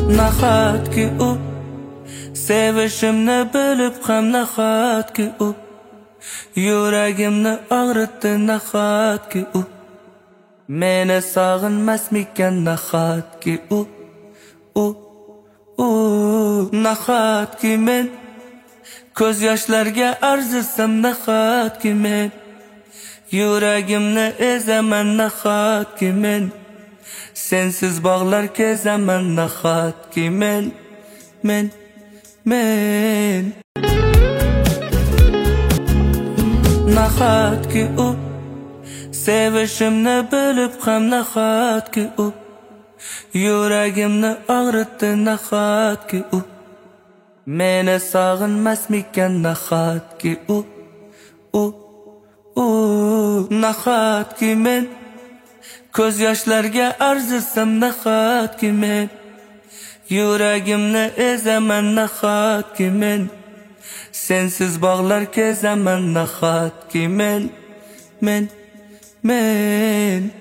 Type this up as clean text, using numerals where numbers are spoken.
Nahotki u sevishimni bilib ham nahotki u yuragimni og'ritdi nahotki u meni sog'inmasmikan nahotki u nahotki men ko'z yoshlarga arzisam nahotki men yuragimni ezaman nahotki men sensiz bog'lar kezaman nahotki men nahotki u sevishimni bilib ham nahotki u yuragimni og'ritdi nahotki u meni sog'inmasmikan nahotki u nahotki men ko'z yoshlarga arzisam nahotki men yuragimni ezaman nahotki men sensiz bog'lar kezaman nahotki men